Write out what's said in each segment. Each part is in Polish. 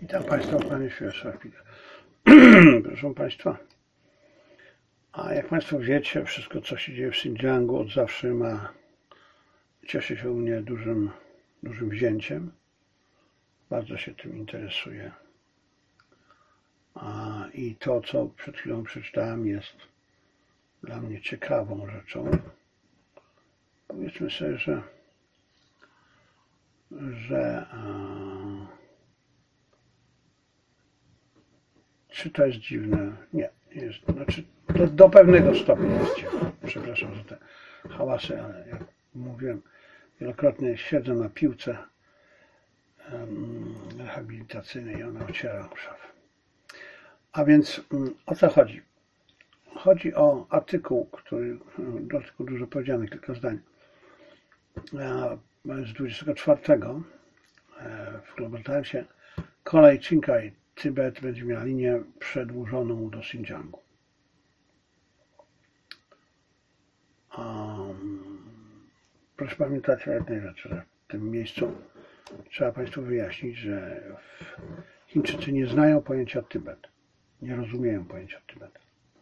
Witam Państwa, Panie Świerszak. Proszę Państwa, a jak Państwo wiecie, wszystko co się dzieje w Xinjiangu od zawsze cieszy się u mnie dużym wzięciem. Bardzo się tym interesuję. I to, co przed chwilą przeczytałem, jest dla mnie ciekawą rzeczą. Powiedzmy sobie, że czy to jest dziwne? Nie jest. Znaczy, do pewnego stopnia jest dziwne. Przepraszam za te hałasy, ale jak mówiłem wielokrotnie, siedzę na piłce rehabilitacyjnej i ona ociera szafę. A więc o co chodzi? Chodzi o artykuł, do artykułu dużo powiedziane, kilka zdań. Z 24 w Global Timesie kolej Qinghai Tybet będzie miała linię przedłużoną do Xinjiangu. Proszę pamiętać o jednej rzeczy, że w tym miejscu trzeba Państwu wyjaśnić, że Chińczycy nie znają pojęcia Tybet, nie rozumieją pojęcia Tybet.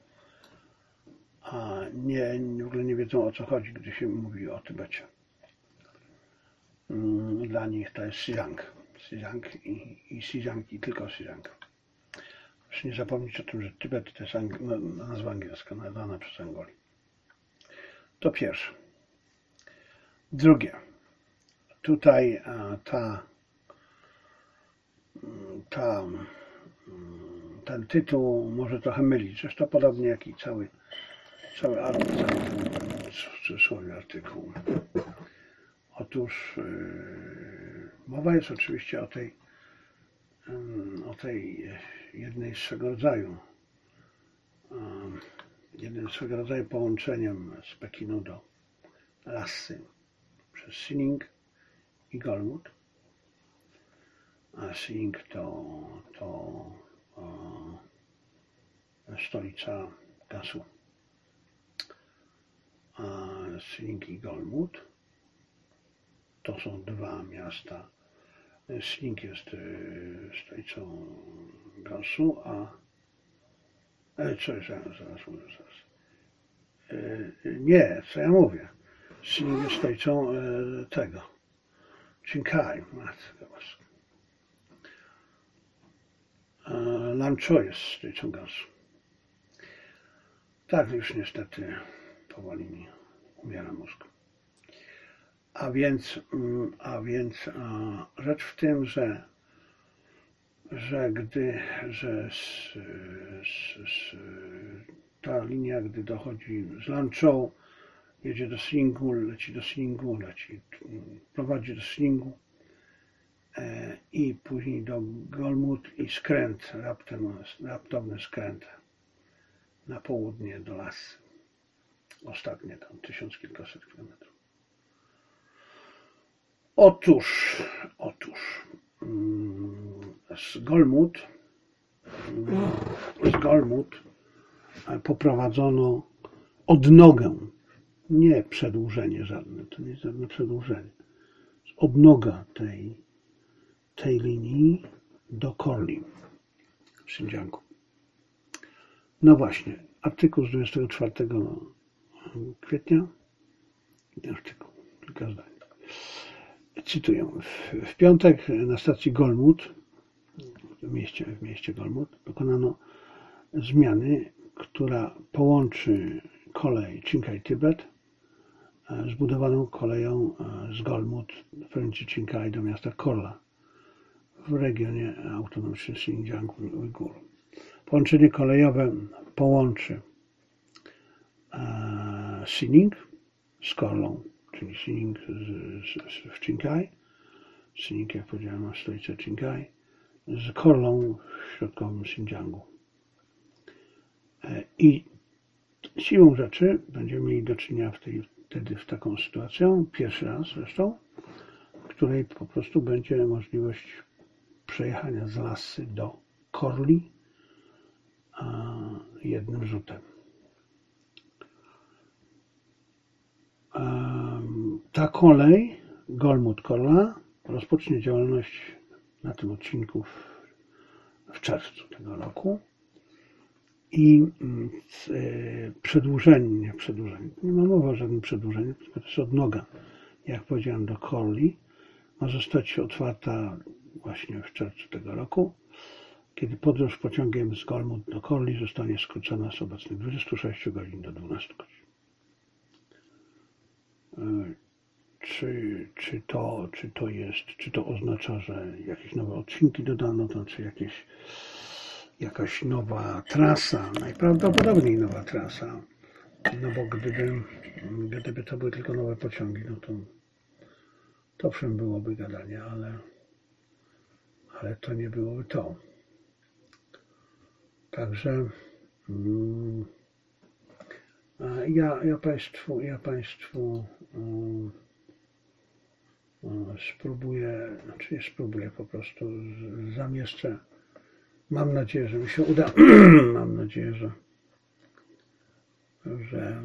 W ogóle nie wiedzą, o co chodzi, gdy się mówi o Tybecie. Dla nich to jest Xinjiang. Xinjiang i Xinjiang i tylko Xinjiang. Proszę nie zapomnieć o tym, że Tybet to jest nazwa angielska, nadana przez Angolii. To pierwsze. Drugie. Tutaj ten tytuł może trochę mylić. Zresztą podobnie jak i cały w cudzysłowie artykuł. Otóż mowa jest oczywiście o tej jednym swego rodzaju połączeniem z Pekinu do Lhasy przez Xining i Golmud. A Xining to stolica Gansu. A Xining i Golmud to są dwa miasta. Xining jest stolicą Gansu, nie, co ja mówię? Xining jest stolicą tego. Qinghai, matko boska. Lanzhou jest stolicą Gansu. Tak, już niestety powoli mi umiera mózg. A więc rzecz w tym, że ta linia, gdy dochodzi z Lanzhou, jedzie do Xiningu, prowadzi do Xiningu i później do Golmud i skręt, raptowny skręt na południe do Lhasy. Ostatnie tam 1000 kilkaset kilometrów. Otóż z Golmud poprowadzono odnogę, nie przedłużenie żadne, to nie jest żadne przedłużenie, odnoga tej linii do Korli w Xinjiangu. No właśnie, artykuł z 24 kwietnia, artykuł, kilka zdań. Cytuję. W piątek na stacji Golmud, w mieście Golmud, dokonano zmiany, która połączy kolej Qinghai-Tybet zbudowaną koleją z Golmud w prowincji Qinghai do miasta Korla w regionie autonomicznym Xinjiang-Ujgur. Połączenie kolejowe połączy Xining z Korlą, czyli Xining w Qinghai, Xining, jak powiedziałem, ma stolicę Qinghai, z Korlą w środkowym Xinjiangu. I siłą rzeczy będziemy mieli do czynienia wtedy z taką sytuacją, pierwszy raz zresztą, w której po prostu będzie możliwość przejechania z Lhasy do Korli jednym rzutem. Ta kolej Golmud-Korla rozpocznie działalność na tym odcinku w czerwcu tego roku i przedłużenie, nie ma mowy o żadnym przedłużeniu, tylko to jest odnoga, jak powiedziałem, do Chorley, ma zostać otwarta właśnie w czerwcu tego roku, kiedy podróż pociągiem z Golmud do Chorley zostanie skrócona z obecnych 26 godzin do 12 godzin. Czy to oznacza, że jakieś nowe odcinki dodano, czy jakaś nowa trasa, najprawdopodobniej nowa trasa, no bo gdyby to były tylko nowe pociągi, no to owszem byłoby gadanie, ale to nie byłoby to. Także ja Państwu spróbuję po prostu zamieszczę. Mam nadzieję, że mi się uda. Mam nadzieję, że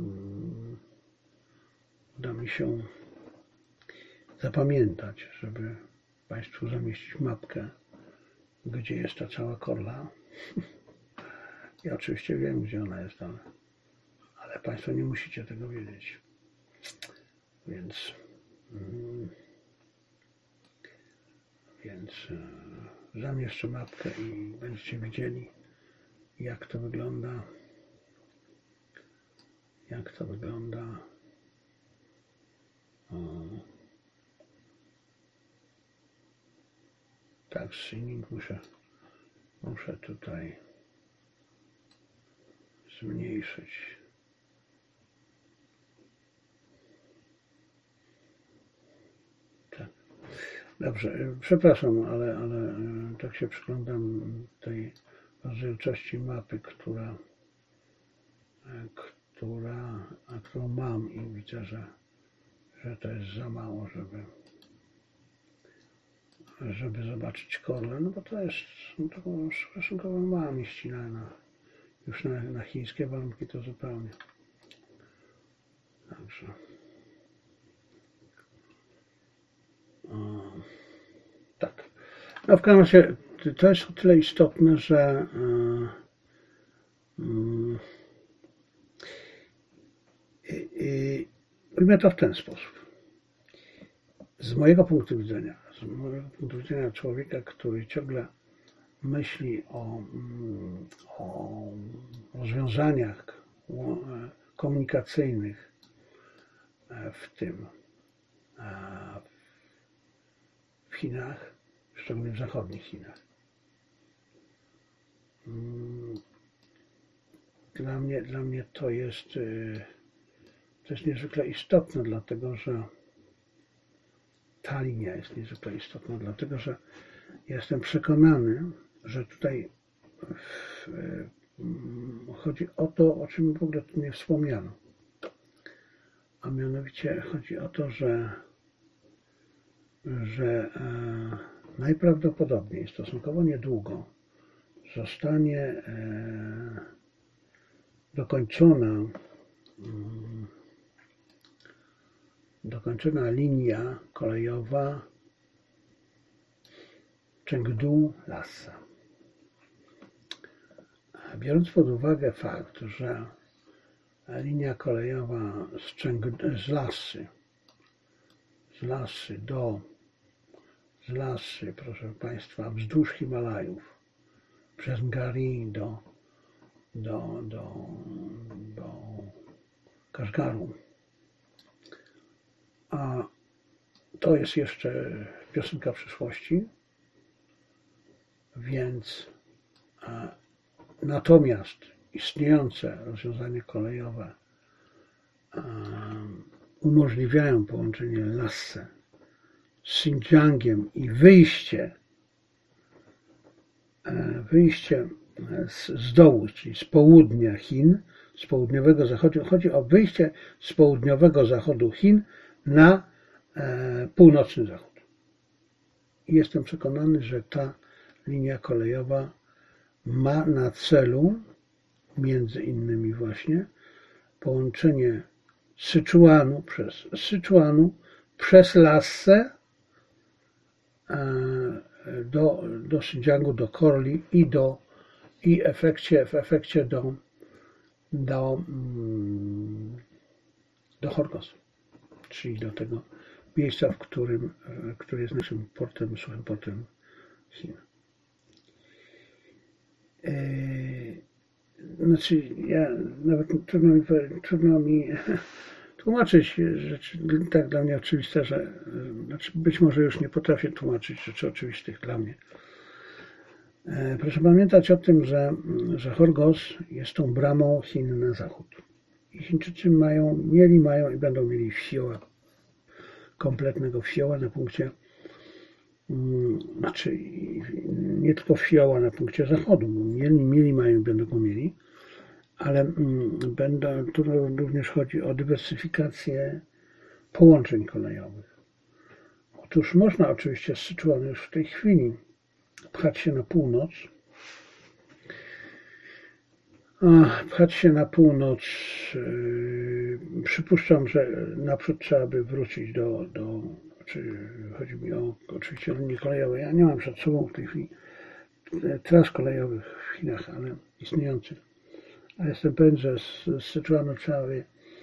uda mi się zapamiętać, żeby Państwu zamieścić mapkę, gdzie jest ta cała Korla. Ja oczywiście wiem, gdzie ona jest, ale Państwo nie musicie tego wiedzieć. Więc zamieszczę mapkę i będziecie widzieli, jak to wygląda. Tak, streaming muszę tutaj zmniejszyć. Tak. Dobrze, przepraszam, ale tak się przyglądam tej rozdzielczości mapy, którą mam i widzę, że to jest za mało, żeby zobaczyć Korlę, no bo to jest taką stosunkowo mała mieścina, już na chińskie warunki to zupełnie. Także tak. No w każdym razie to jest o tyle istotne, że ujmę to w ten sposób. Z mojego punktu widzenia człowieka, który ciągle myśli o rozwiązaniach komunikacyjnych w Chinach, szczególnie w zachodnich Chinach. Dla mnie to jest niezwykle istotne, dlatego że ta linia jest niezwykle istotna, dlatego że jestem przekonany, że tutaj chodzi o to, o czym w ogóle tu nie wspomniano. A mianowicie chodzi o to, że najprawdopodobniej stosunkowo niedługo zostanie dokończona linia kolejowa Chengdu-Lhasa. Biorąc pod uwagę fakt, że linia kolejowa z Lhasy, proszę Państwa, wzdłuż Himalajów, przez Ngari do Kaszgaru. A to jest jeszcze piosenka przyszłości, więc natomiast istniejące rozwiązania kolejowe umożliwiają połączenie Lhasy z Xinjiangiem i wyjście z dołu, czyli z południa Chin, z południowego zachodu. Chodzi o wyjście z południowego zachodu Chin na północny zachód. I jestem przekonany, że ta linia kolejowa ma na celu między innymi właśnie połączenie Syczuanu przez Lhassę do Xinjiangu, do Korli i w efekcie do Horgosu, czyli do tego miejsca, który jest naszym portem, suchym portem Chin. Znaczy, nawet trudno mi tłumaczyć rzeczy tak dla mnie oczywiste, że znaczy być może już nie potrafię tłumaczyć rzeczy oczywistych dla mnie. Proszę pamiętać o tym, że Horgos jest tą bramą Chin na zachód. I Chińczycy mają i będą mieli fioła, kompletnego fioła na punkcie, znaczy nie tylko fioła na punkcie zachodu, mają i będą go mieli, ale tu również chodzi o dywersyfikację połączeń kolejowych. Otóż można oczywiście z Syczuanu już w tej chwili pchać się na północ. Przypuszczam, że naprzód trzeba by wrócić chodzi mi o oczywiście linie kolejowe. Ja nie mam przed sobą w tej chwili tras kolejowych w Chinach, ale istniejących. A jestem pewien, że z Syczuanu trzeba by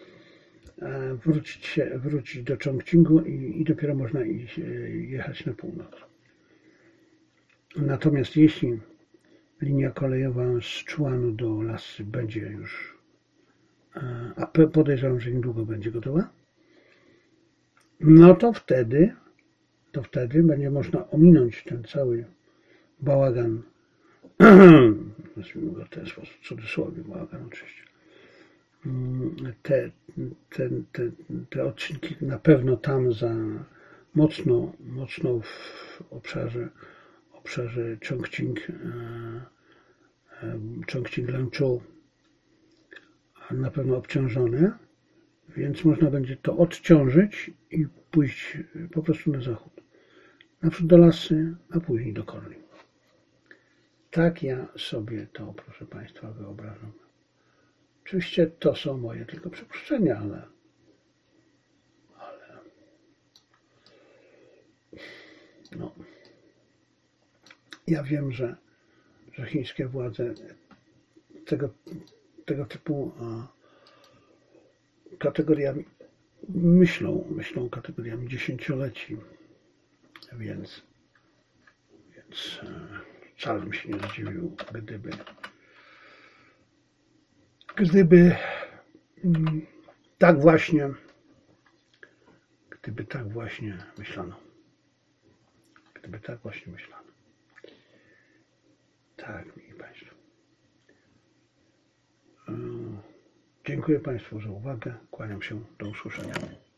wrócić do Chongqingu i dopiero można jechać na północ. Natomiast jeśli linia kolejowa z Syczuanu do Lhasy będzie już, a podejrzewam, że niedługo będzie gotowa, no to wtedy będzie można ominąć ten cały bałagan, nazwijmy go w ten sposób, w cudzysłowie bałagan oczywiście. Te odcinki na pewno tam za mocno w obszarze Chongqing-Lanzhou na pewno obciążone, więc można będzie to odciążyć i pójść po prostu na zachód. Naprzód do Lhasy, a później do Korli. Tak ja sobie to, proszę Państwa, wyobrażam. Oczywiście to są moje tylko przypuszczenia, ale no, ja wiem, że chińskie władze tego typu kategoriami myślą kategoriami dziesięcioleci, więc wcale bym się nie zdziwił, gdyby tak właśnie myślano. Tak, mili Państwo. Dziękuję Państwu za uwagę. Kłaniam się. Do usłyszenia.